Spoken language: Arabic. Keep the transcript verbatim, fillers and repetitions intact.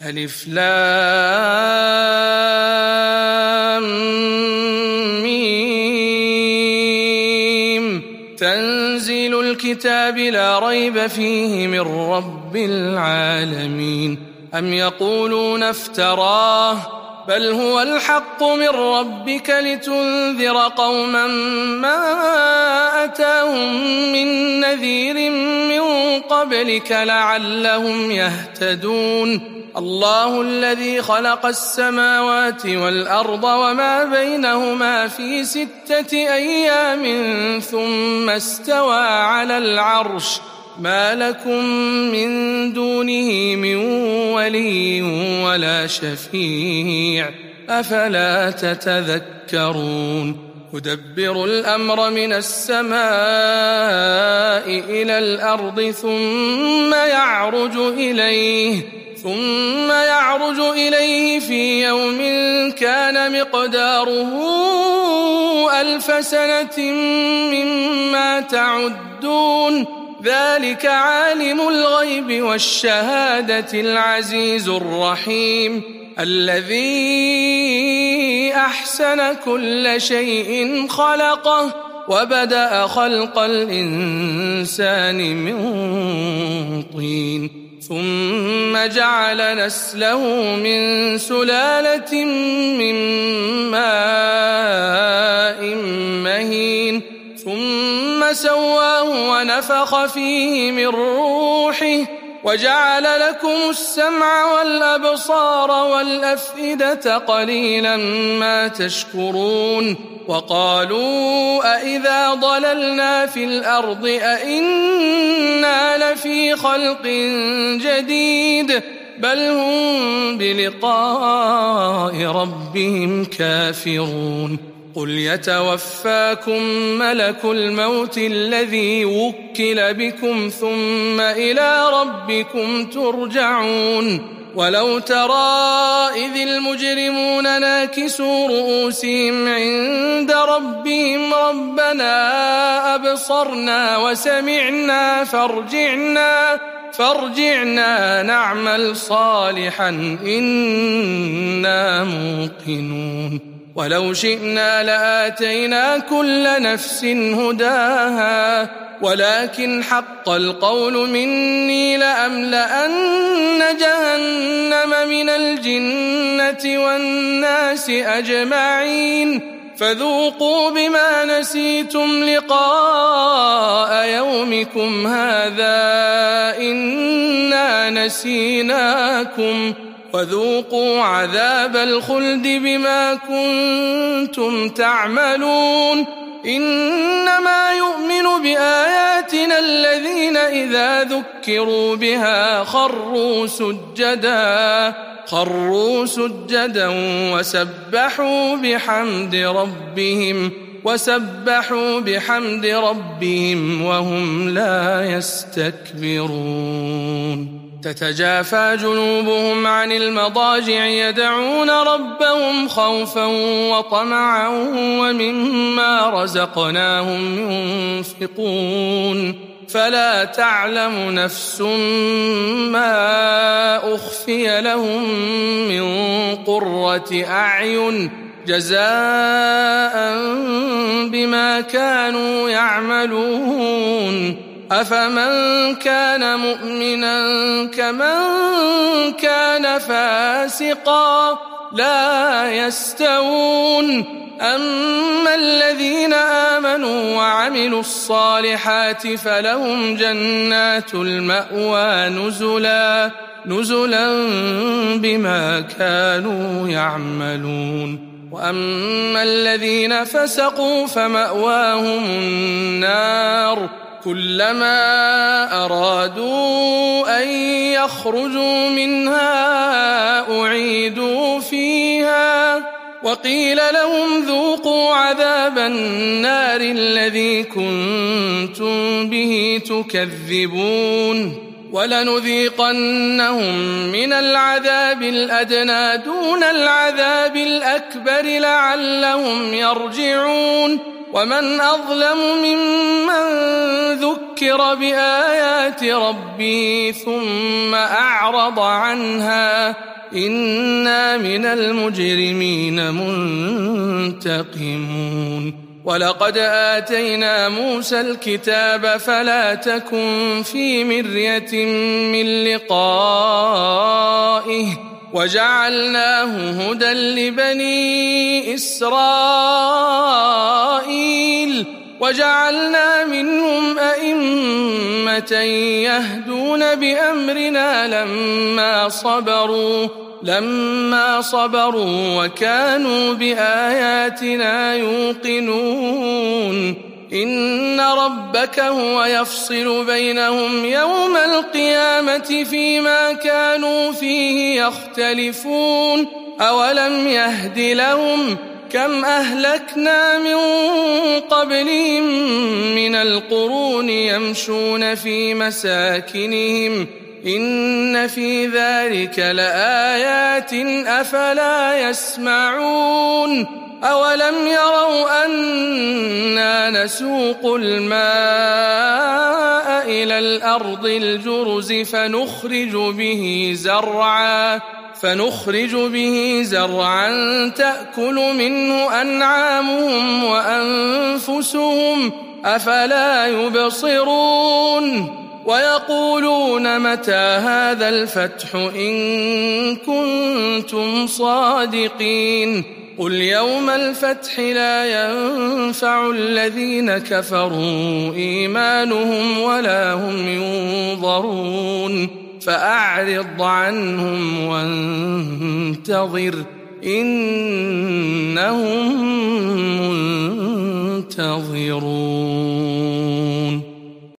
ألف لام ميم. تنزيل الكتاب لا ريب فيه من رب العالمين. أم يقولون افتراه بل هو الحق من ربك لتنذر قوما ما أتاهم من نذير من قبلك لعلهم يهتدون. الله الذي خلق السماوات والأرض وما بينهما في ستة أيام ثم استوى على العرش ما لكم من دونه من ولي ولا شفيع أفلا تتذكرون. يدبر الأمر من السماء إلى الأرض ثم يعرج إليه ثم يعرج إليه في يوم كان مقداره ألف سنة مما تعدون. ذلك عالم الغيب والشهادة العزيز الرحيم الذي أحسن كل شيء خلقه وبدأ خلق الإنسان من طين ثم جعل نسله من سلالة من ماء مهين ثم سواه ونفخ فيه من روحه وجعل لكم السمع والأبصار والأفئدة قليلا ما تشكرون. وقالوا أئذا ضللنا في الأرض أئنا لفي خلق جديد بل هم بلقاء ربهم كافرون. قل يتوفاكم ملك الموت الذي وكل بكم ثم إلى ربكم ترجعون. ولو ترى إذ المجرمون ناكسوا رؤوسهم عند ربهم ربنا أبصرنا وسمعنا فارجعنا فارجعنا نعمل صالحا إنا موقنون. ولو شئنا لآتينا كل نفس هداها ولكن حق القول مني لأملأن جهنم من الجنة والناس أجمعين. فذوقوا بما نسيتم لقاء يومكم هذا إنا نسيناكم وذوقوا عذاب الخلد بما كنتم تعملون. إنما يؤمن بآياتنا الذين إذا ذكروا بها خروا سجدا خروا سجدا وسبحوا بحمد ربهم وسبحوا بحمد ربهم وهم لا يستكبرون. تتجافى جنوبهم عن المضاجع يدعون ربهم خوفا وطمعا ومما رزقناهم ينفقون. فلا تعلم نفس ما أخفي لهم من قرة أعين جزاء بما كانوا يعملون. أفمن كان مؤمنا كمن كان فاسقا لا يستوون. أما الذين آمنوا وعملوا الصالحات فلهم جنات المأوى نزلا نزلا بما كانوا يعملون. وأما الذين فسقوا فمأواهم النار كلما أرادوا أن يخرجوا منها أعيدوا فيها وقيل لهم ذوقوا عذاب النار الذي كنتم به تكذبون. ولنذيقنهم من العذاب الأدنى دون العذاب الأكبر لعلهم يرجعون. ومن أظلم ممن ذكر بآيات ربه ثم أعرض عنها إنا من المجرمين منتقمون ولقد آتينا موسى الكتاب فلا تكن في مرية من لقائه وجعلناه هدى لبني إسرائيل وجعلنا منهم أئمة يهدون بأمرنا لما صبروا لما صبروا وكانوا بآياتنا يوقنون إن ربك هو يفصل بينهم يوم القيامة فيما كانوا فيه يختلفون أولم يهد لهم كم أهلكنا من قبلهم من القرون يمشون في مساكنهم إن في ذلك لآيات أفلا يسمعون أولم يروا أنا نسوق الماء إلى الأرض الجرز فنخرج به زرعا فنخرج به زرعا تأكل منه أنعامهم وأنفسهم أفلا يبصرون ويقولون متى هذا الفتح إن كنتم صادقين قل يوم الفتح لا ينفع الذين كفروا إيمانهم ولا هم ينظرون فأعرض عنهم وانتظر إنهم منتظرون.